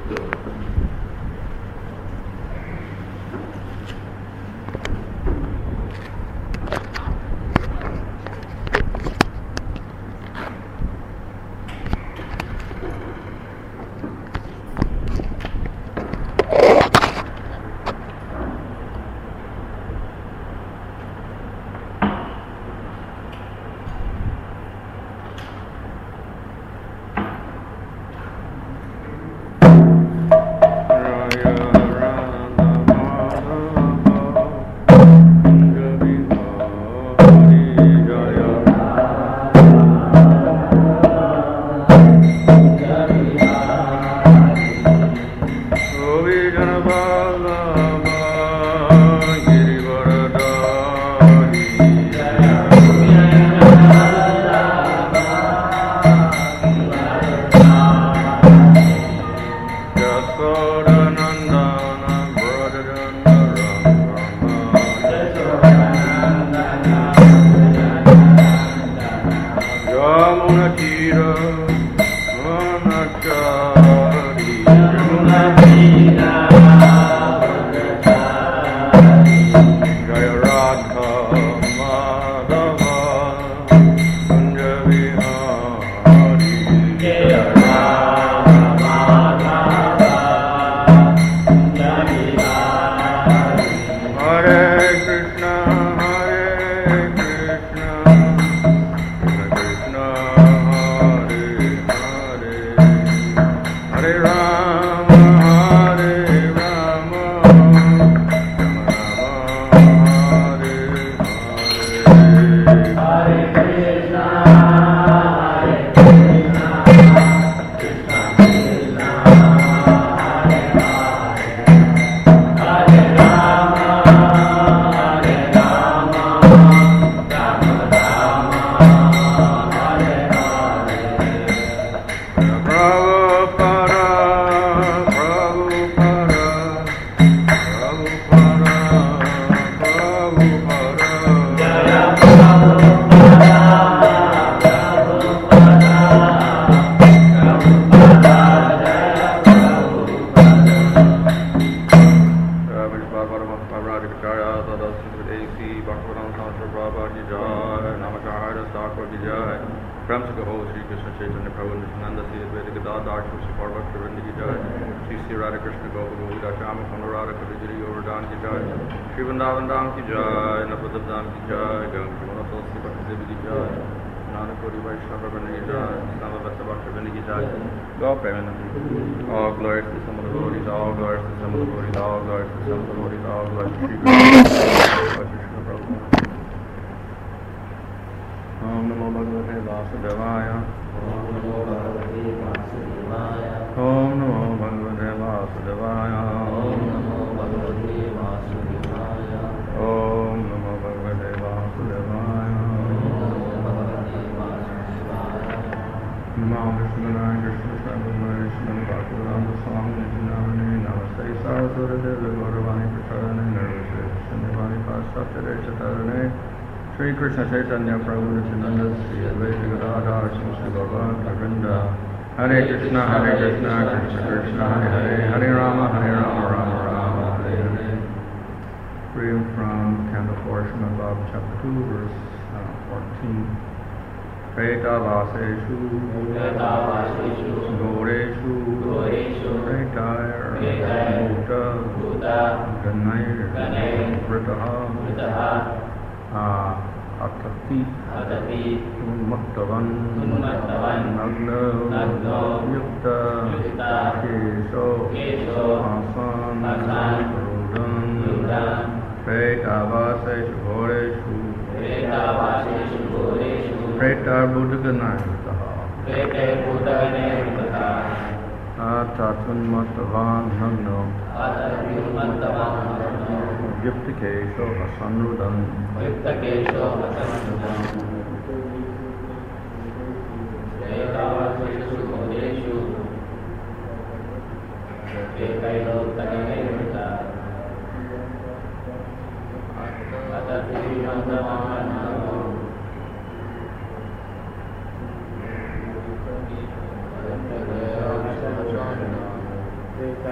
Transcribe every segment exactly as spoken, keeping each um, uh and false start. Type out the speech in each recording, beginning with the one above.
Sri Krishna Chaitanya Prabhu Nityananda Sri Advaita Gadadhar Sri Gaura Govinda Hare Krishna Hare Krishna Krishna Krishna Hare Hare Hare Rama Hare Rama Rama Rama Hare Hare. Reading from Canto portion of Bhagavad Chapter two, verse uh, fourteen. Preta Vaseshu Goreshu Pretair Bhuta Ganair Vritaha Atati Unmattavan Nagno Yukta Kesho Asan Rudan Pretavaseshu Goreshu Pretar Buddhaganayutaha Atatun Nagno Yukta Kesho Asan Rudan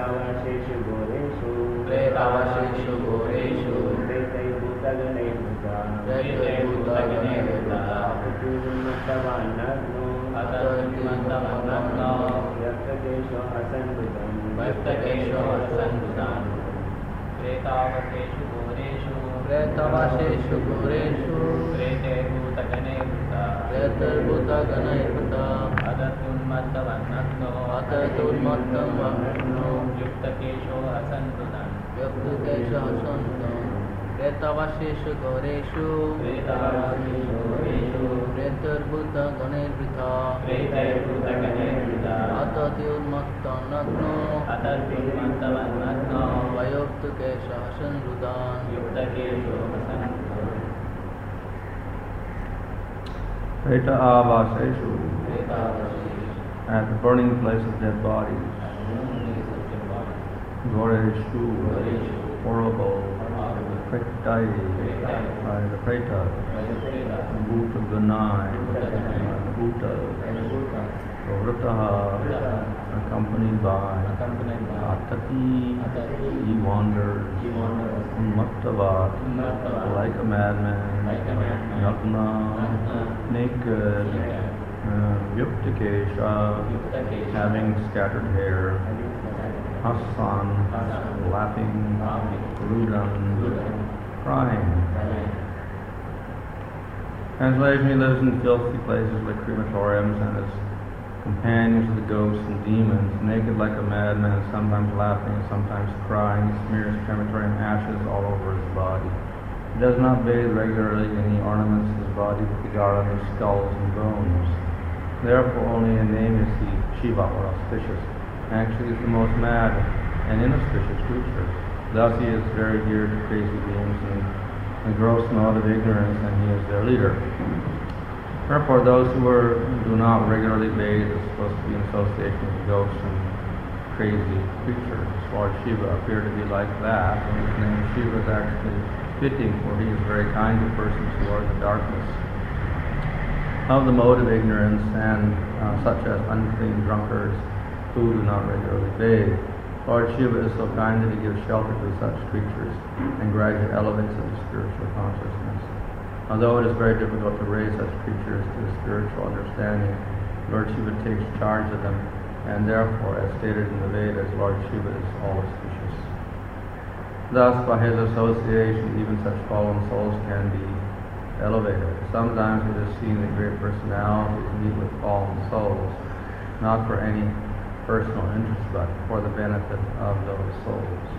प्रेतावशेषु घोरेषु प्रेतावशेषु घोरेषु प्रेतैर्भूतगणैर्भूता प्रेतैर्भूतगणैर्भूता अतुर्मत्तवान्नग्नो अतर्मत्तवान्नग्नो व्यक्तकेशो हसन्नुतं व्यक्तकेशो हसन्नुतं प्रेतावशेषु घोरेषु प्रेतावशेषु घोरेषु प्रेतैर्भूतगणैर्भूता प्रेतैर्भूतगणैर्भूता अदतुन्मत्तवन्नग्नो अतर्मत्तवान्नग्नो युक्तकेशो हसन्नुतं व्यक्तकेशो हसन्नुतं प्रेतावशेषु घोरेषु प्रेतावशेषु घोरेषु प्रेतैर्भूतगणैर्भूता प्रेतैर्भूतगणैर्भूता अतर्मत्तवान्नग्नो अदतुन्मत्तवन्नग्नो वयोक्तकेशो हसन्नुतं युक्तकेशो हसन्नुतं Preta avaseshu, प्रेतावशेषु at the burning place of dead bodies. Goreshu, horrible. Pretai, by the Preta. Bhuta Ganai, Bhuta. Vrataha, accompanied by Atati, he wanders. Unmattavat, like a madman. Nagna, naked. Yuktakesha, having scattered hair. Hassan, laughing. Rudan, crying. Translation: he lives in filthy places like crematoriums, and his companions are the ghosts and demons, naked like a madman, sometimes laughing and sometimes crying. He smears crematorium ashes all over his body. He does not bathe regularly, and he ornaments his body with the garland of skulls and bones. Therefore, only in name is he Shiva, or auspicious. Actually, he is the most mad and inauspicious creature. Thus, he is very dear to crazy beings and a gross mode of ignorance, and he is their leader. Therefore, those who are, do not regularly bathe are supposed to be in association with ghosts and crazy creatures. Lord Shiva appear to be like that, and his name Shiva is actually fitting, for he is very kind to persons who are in the darkness of the mode of ignorance, and uh, such as unclean drunkards who do not regularly bathe. Lord Shiva is so kind that he gives shelter to such creatures and gradually elevates them to spiritual consciousness. Although it is very difficult to raise such creatures to a spiritual understanding, Lord Shiva takes charge of them, and therefore, as stated in the Vedas, Lord Shiva is all auspicious. Thus, by his association, even such fallen souls can be elevated. Sometimes it is seen that great personalities meet with fallen souls, not for any personal interest, but for the benefit of those souls.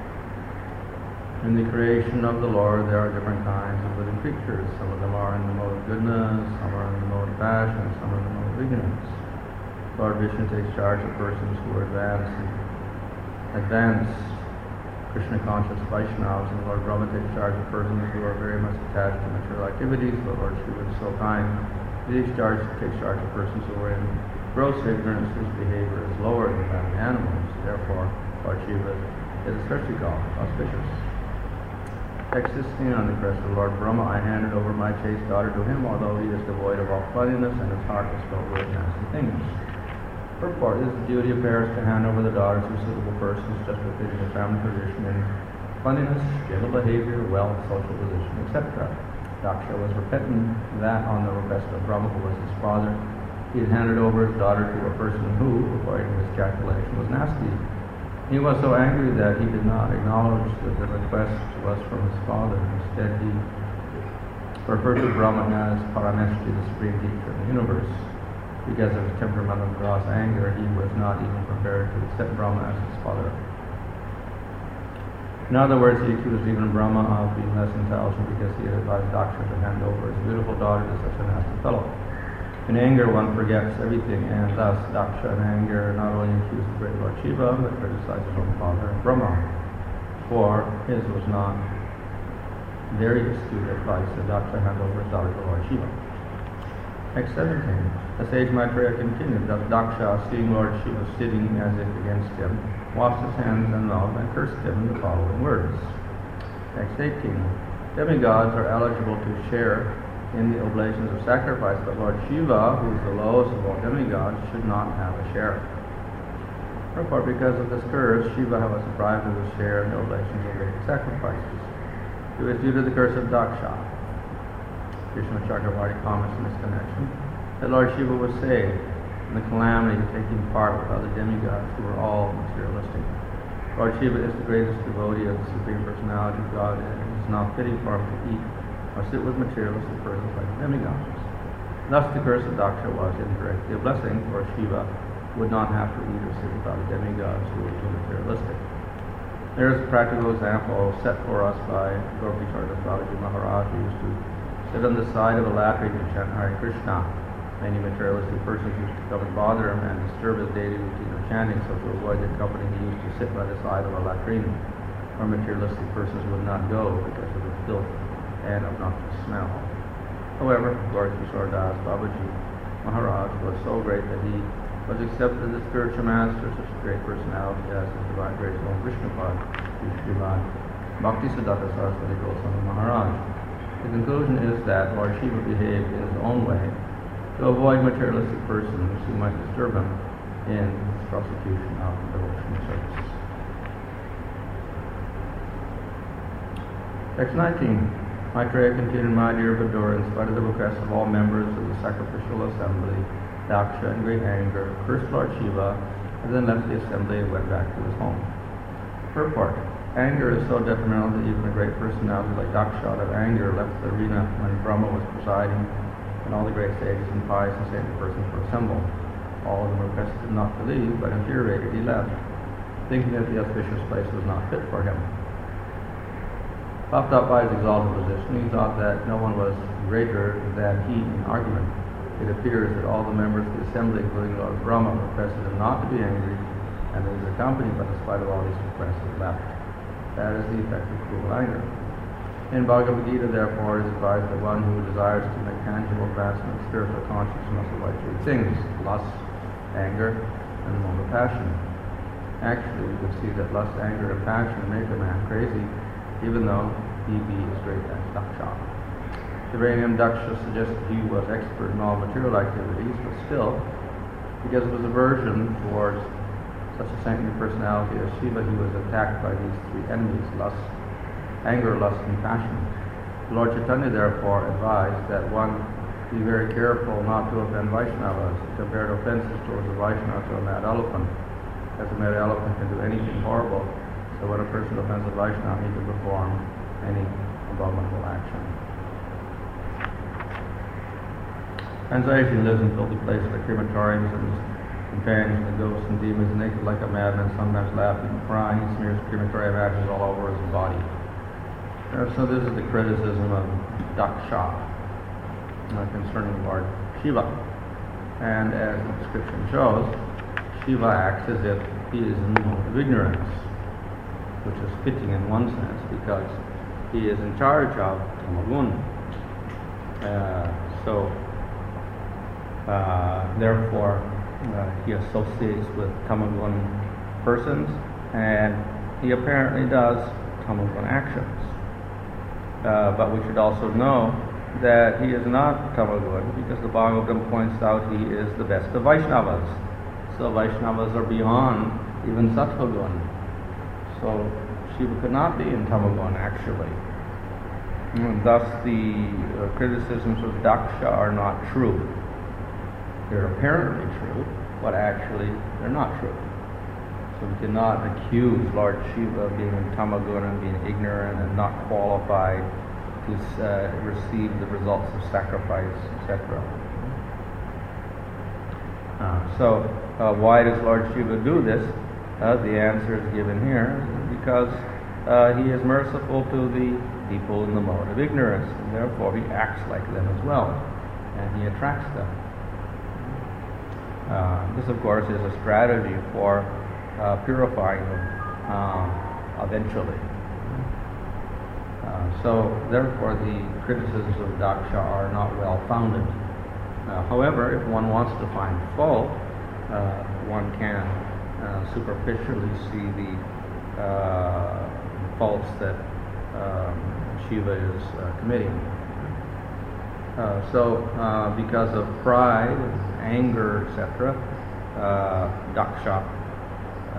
In the creation of the Lord, there are different kinds of living creatures. Some of them are in the mode of goodness, some are in the mode of passion, some are in the mode of ignorance. Lord Vishnu takes charge of persons who are advanced, advanced Krishna conscious Vaishnavas, and Lord Brahma takes charge of persons who are very much attached to material activities, but Lord Shiva is so kind. He takes charge, takes charge of persons who are in gross ignorance, whose behavior is lower than that of animals. Therefore, Lord Shiva is especially called auspicious. Existing on the crest of Lord Brahma, I handed over my chaste daughter to him, although he is devoid of all cleanliness and his heart is filled with nasty things. Purport: it is the duty of parents to hand over the daughters to suitable persons, just befitting the family tradition in cleanliness, gentle behavior, wealth, social position, et cetera. Daksha was repentant that, on the request of Brahma, who was his father, he had handed over his daughter to a person who, according to his calculation, was nasty. He was so angry that he did not acknowledge that the request was from his father. Instead, he referred to Brahma as Parameshti, the supreme teacher of the universe. Because of his temperamental gross anger, he was not even prepared to accept Brahma as his father. In other words, he accused even Brahma of being less intelligent because he had advised Daksha to hand over his beautiful daughter to such a nasty fellow. In anger, one forgets everything, and thus Daksha in anger not only accused the great Lord Shiva, but criticized his own father, Brahma, for his was not very astute advice that Daksha hand over his daughter to Lord Shiva. Text seventeen. The sage Maitreya continued, thus Daksha, seeing Lord Shiva sitting as if against him, washed his hands and mouth and cursed him in the following words. Text eighteen. Demigods are eligible to share in the oblations of sacrifice, but Lord Shiva, who is the lowest of all demigods, should not have a share. Therefore, because of this curse, Shiva was deprived of his share in the oblations of great sacrifices. It was due to the curse of Daksha. Krishna Chakravarti comments in this connection that Lord Shiva was saved from the calamity of taking part with other demigods who were all materialistic. Lord Shiva is the greatest devotee of the Supreme Personality of God, and it is not fitting for him to eat or sit with materialistic persons like demigods. Thus the curse of Daksha was indirectly a blessing, for Shiva would not have to eat or sit with other demigods who were too materialistic. There is a practical example set for us by Gopi Chaudhary Babaji Maharaj, who used to sit on the side of a latrine and chant Hare Krishna. Many materialistic persons used to come and bother him and disturb his daily routine of chanting, so to avoid their company he used to sit by the side of a latrine where materialistic persons would not go because of the filth and obnoxious smell. However, Gaura Kishore Das Babaji Maharaj was so great that he was accepted as spiritual master, such a great personality as his divine grace Om Vishnupad, Srimad Bhakti Siddhanta Saraswati Goswami Maharaj. The conclusion is that Lord Shiva behaved in his own way to avoid materialistic persons who might disturb him in his prosecution of devotional service. Text nineteen. Maitreya continued, my dear Vidura, in spite of the requests of all members of the sacrificial assembly, Daksha, in great anger, cursed Lord Shiva, and then left the assembly and went back to his home. Purport. Anger is so detrimental that even a great personality like Daksha out of anger left the arena when Brahma was presiding, and all the great sages and pious and saintly persons were assembled. All of them requested him not to leave, but infuriated he left, thinking that the auspicious place was not fit for him. Puffed up by his exalted position, he thought that no one was greater than he in argument. It appears that all the members of the assembly, including Lord Brahma, requested him not to be angry, and that his accompany, but in spite of all these requests, he left. That is the effect of cruel anger. In Bhagavad Gita, therefore, it is advised that one who desires to make tangible advancement of spiritual consciousness must avoid three things: lust, anger, and the moment of passion. Actually, we could see that lust, anger, and passion make a man crazy, even though he be as great as Daksha. The Ranium Daksha suggests that he was expert in all material activities, but still, because of his aversion towards such a saintly personality as Shiva, he was attacked by these three enemies: lust, anger, lust, and passion. Lord Chaitanya therefore advised that one be very careful not to offend Vaishnavas. He compared offenses towards a Vaishnava to a mad elephant, as a mad elephant can do anything horrible, so when a person offends a Vaishnava, he can perform any abominable action. Translation lives in filthy places like crematoriums, and his companions, the ghosts and demons, naked like a madman, sometimes laughing and crying. He smears crematorium ashes all over his body. Uh, so this is the criticism of Daksha uh, concerning Lord Shiva. And as the description shows, Shiva acts as if he is in the mode of ignorance, which is fitting in one sense because he is in charge of Tamagun. Uh, so, uh, therefore, uh, he associates with Tamagun persons, and he apparently does Tamagun actions. Uh, but we should also know that he is not Tamagun, because the Bhagavatam points out he is the best of Vaishnavas. So Vaishnavas are beyond even Sattvagun. So Shiva could not be in Tamagun actually. And thus the uh, criticisms of Daksha are not true. They're apparently true, but actually they're not true. So we cannot accuse Lord Shiva of being in Tamagun and being ignorant and not qualified to uh, receive the results of sacrifice, et cetera. Uh, so, uh, why does Lord Shiva do this? Uh, the answer is given here, because uh, he is merciful to the people in the mode of ignorance, and therefore he acts like them as well, and he attracts them. Uh, this, of course, is a strategy for uh, purifying them uh, eventually. Uh, so, therefore, the criticisms of Daksha are not well founded. Uh, however, if one wants to find fault, uh, one can uh, superficially see the uh, faults that um, Shiva is uh, committing. Uh, so, uh, because of pride, anger, et cetera, uh, Daksha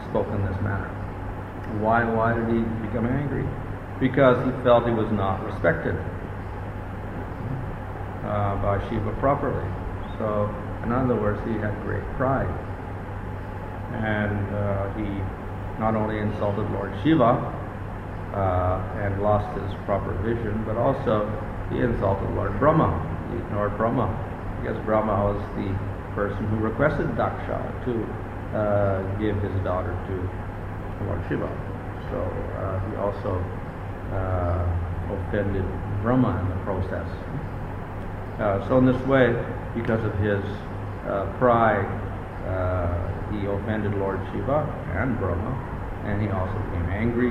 spoke in this manner. Why? Why did he become angry? Because he felt he was not respected uh, by Shiva properly. So, in other words, he had great pride, and uh, he not only insulted Lord Shiva uh, and lost his proper vision, but also he insulted Lord Brahma. He ignored Brahma, because Brahma was the person who requested Daksha to uh, give his daughter to Lord Shiva. So uh, he also uh, offended Brahma in the process. Uh, so in this way, because of his uh, pride, uh, he offended Lord Shiva and Brahma, and he also became angry.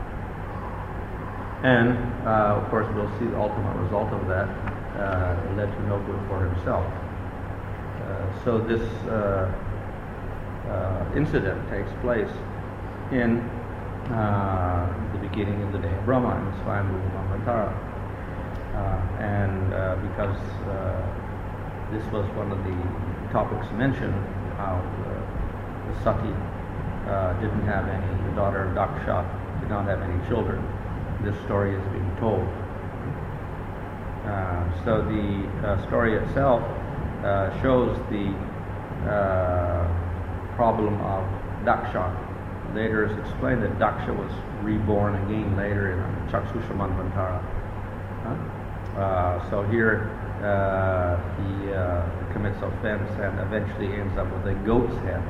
And uh, of course, we'll see the ultimate result of that. Uh, it led to no good for himself. Uh, so this uh, uh, incident takes place in uh, the beginning of the day of Brahma, in Swayambhu Manvantara. Uh, and uh, because uh, this was one of the topics mentioned, how uh, the Sati uh, didn't have any, the daughter of Daksha did not have any children. This story is being told. Uh, so the uh, story itself uh, shows the uh, problem of Daksha. Later it's explained that Daksha was reborn again later in Chakshusha Manvantara. Huh? Uh, so here uh, he uh, commits offense and eventually ends up with a goat's head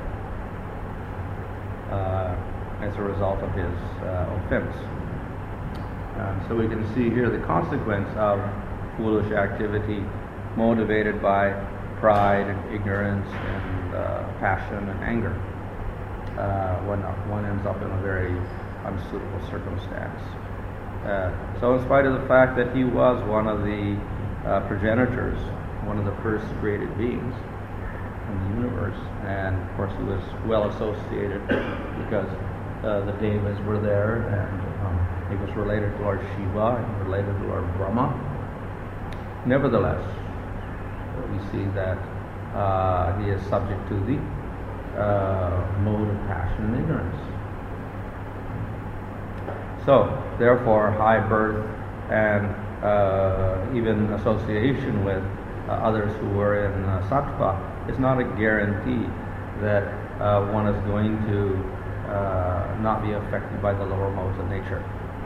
uh, as a result of his uh, offense. Uh, so we can see here the consequence of foolish activity motivated by pride and ignorance and uh, passion and anger. Uh, when one ends up in a very unsuitable circumstance. Uh, so in spite of the fact that he was one of the uh, progenitors, one of the first created beings in the universe, and of course he was well associated because uh, the Devas were there, and um, he was related to Lord Shiva and related to Lord Brahma. Nevertheless, we see that uh, he is subject to the uh, mode of passion and ignorance. So, therefore, high birth and uh, even association with uh, others who were in uh, sattva is not a guarantee that uh, one is going to uh, not be affected by the lower modes of nature.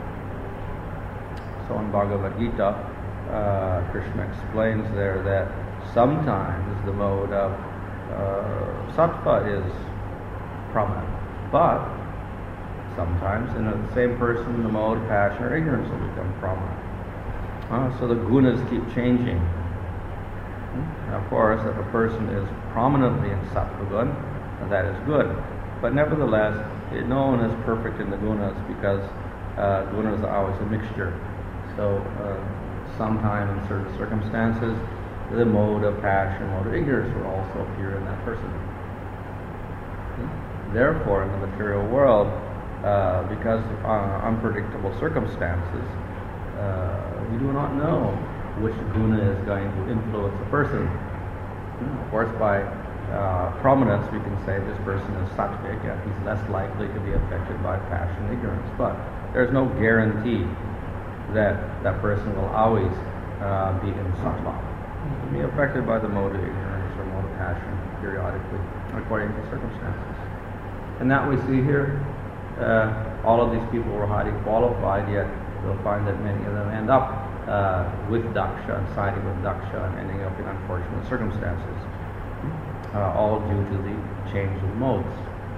So in Bhagavad Gita, uh, Krishna explains there that sometimes the mode of uh, sattva is prominent, but sometimes in the same person the mode of passion or ignorance will become prominent. Uh, so the gunas keep changing. And of course, if a person is prominently in sattva gun, that is good. But nevertheless, it, no one is perfect in the gunas because uh, gunas are always a mixture. So uh, sometime in certain circumstances, the mode of passion, mode of ignorance will also appear in that person. Therefore, in the material world, uh, because of uh, unpredictable circumstances, uh, we do not know which guna is going to influence a person. Of course, by uh, prominence, we can say this person is sattvic and he's less likely to be affected by passion and ignorance. But there's no guarantee that that person will always uh, be in sattva. Be affected by the mode of ignorance or mode of passion periodically, according to circumstances. And that we see here. Uh, all of these people were highly qualified, yet we'll find that many of them end up uh, with Daksha and siding with Daksha and ending up in unfortunate circumstances, uh, all due to the change of modes.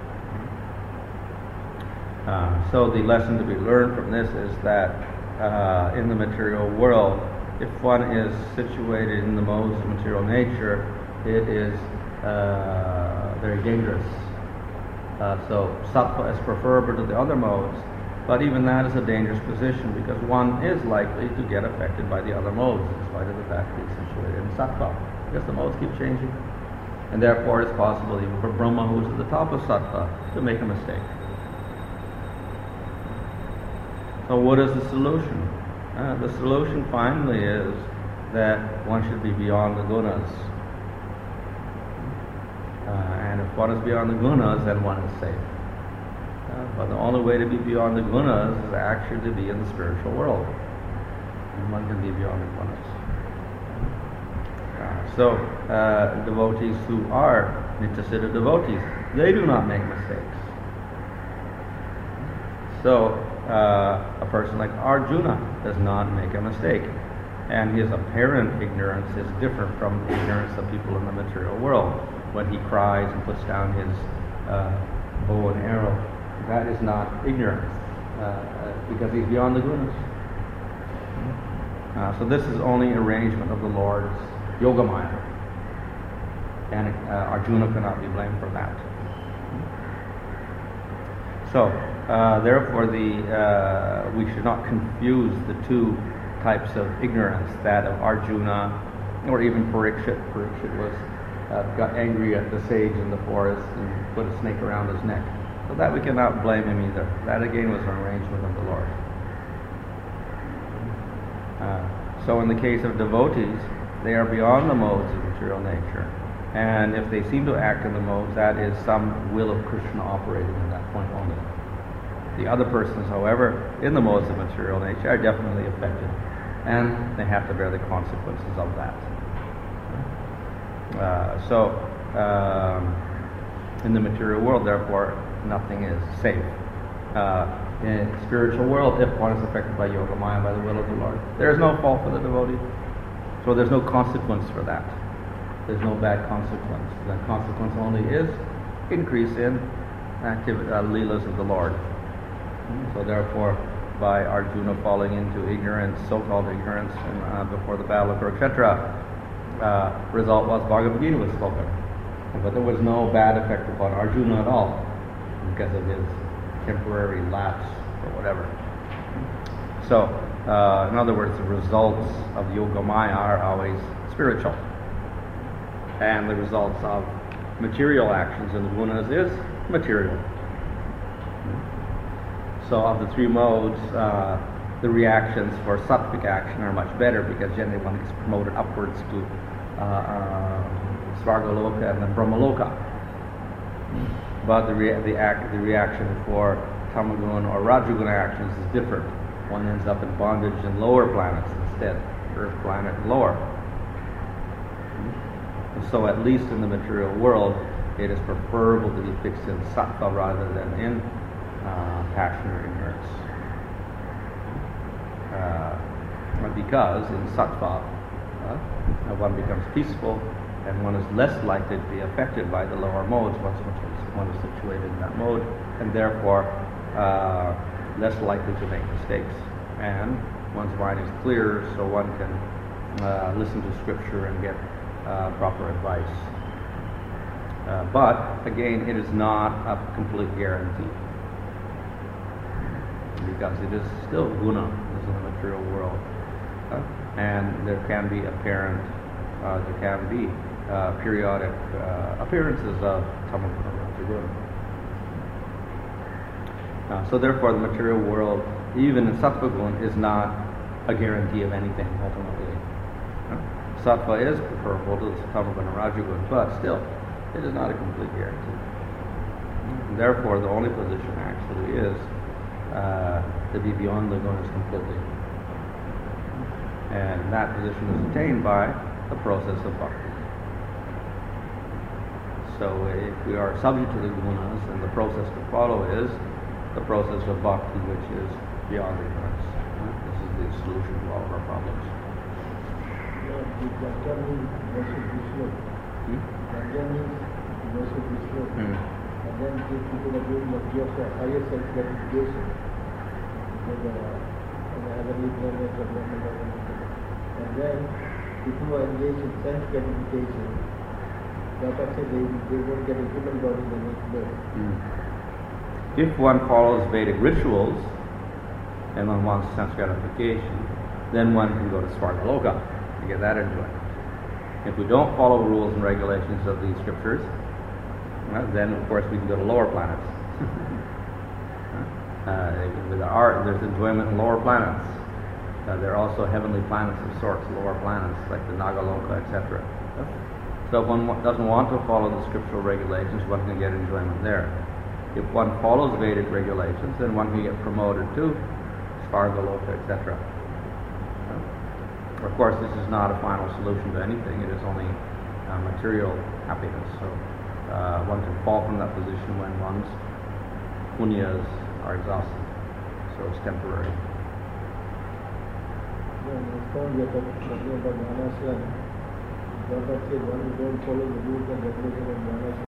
Uh, so the lesson to be learned from this is that uh, in the material world, if one is situated in the modes of material nature, it is uh, very dangerous. Uh, so sattva is preferable to the other modes, but even that is a dangerous position because one is likely to get affected by the other modes in spite of the fact that he's situated in sattva, because the modes keep changing. And therefore it's possible even for Brahma, who's at the top of sattva, to make a mistake. So what is the solution? Uh, the solution finally is that one should be beyond the gunas. Uh, and if one is beyond the gunas, then one is safe. Uh, but the only way to be beyond the gunas is actually to be in the spiritual world. And one can be beyond the gunas. Uh, so, uh, devotees who are Nityasiddha devotees, they do not make mistakes. So, uh, a person like Arjuna does not make a mistake. And his apparent ignorance is different from the ignorance of people in the material world. When he cries and puts down his uh, bow and arrow, that is not ignorance, uh, because he's beyond the gunas. Uh, so this is only arrangement of the Lord's Yogamaya. And uh, Arjuna cannot be blamed for that. So, uh, therefore, the uh, we should not confuse the two types of ignorance, that of Arjuna, or even Parikshit. Parikshit was uh, got angry at the sage in the forest and put a snake around his neck. So that we cannot blame him either. That again was an arrangement of the Lord. Uh, so in the case of devotees, they are beyond the modes of material nature. And if they seem to act in the modes, that is some will of Krishna operating at that point only. The other persons, however, in the modes of material nature are definitely affected, and they have to bear the consequences of that. Uh, so, um, in the material world, therefore, nothing is safe. Uh, in the spiritual world, if one is affected by yoga maya, by the will of the Lord, there is no fault for the devotee. So there's no consequence for that. There's no bad consequence. The consequence only is increase in activity, uh, leelas of the Lord. So therefore, by Arjuna falling into ignorance, so-called ignorance, and, uh, before the battle of Kurukshetra, uh, result was Bhagavad Gita was spoken. But there was no bad effect upon Arjuna at all, because of his temporary lapse or whatever. So, uh, in other words, the results of Yoga Maya are always spiritual. And the results of material actions in the gunas is material. So of the three modes, uh, the reactions for sattvic action are much better, because generally one gets promoted upwards to uh, uh, Svargaloka and then Brahmaloka. But the, rea- the, act, the reaction for Tamaguna or Rajaguna actions is different. One ends up in bondage in lower planets instead, Earth planet and lower. And so at least in the material world, it is preferable to be fixed in sattva rather than in Uh, passion or ignorance. Uh, because in sattva, uh, one becomes peaceful and one is less likely to be affected by the lower modes once one is situated in that mode, and therefore uh, less likely to make mistakes. And one's mind is clear, so one can uh, listen to scripture and get uh, proper advice. Uh, but again, it is not a complete guarantee, because it is still guna, this is the material world, uh, and there can be apparent, uh, there can be uh, periodic uh, appearances of tamaguna rajaguna. Uh, so therefore, the material world, even in sattva guna, is not a guarantee of anything ultimately. Uh, sattva is preferable to tamaguna rajaguna, but still, it is not a complete guarantee. And therefore, the only position actually is Uh, to be beyond the gunas completely. And that position is attained by the process of bhakti. So if we are subject to the gunas, then the process to follow is the process of bhakti, which is beyond ignorance. This is the solution to all of our problems. Hmm? Hmm. And then give people the feeling of your higher self-gratification, and the heavenly planets of and then people who are engaged in self-gratification, like I said, they, they won't get a human body in the next birth. Mm. If one follows Vedic rituals and one wants sense gratification, then one can go to Svargaloka to get that enjoyment. If we don't follow the rules and regulations of these scriptures, well, then of course we can go to lower planets. uh, with our, there's enjoyment in lower planets. Uh, there are also heavenly planets of sorts, lower planets like the Nagaloka, et cetera. So if one doesn't want to follow the scriptural regulations, one can get enjoyment there. if one follows Vedic regulations, then one can get promoted to Svargaloka, et cetera. Of course, this is not a final solution to anything. It is only uh, material happiness. So uh, one can fall from that position when one's punyas are exhausted. So it's temporary. Yeah, it's found that talking about Dhanasana. Baba said one who don't follow the rules and regulations of Dhanasana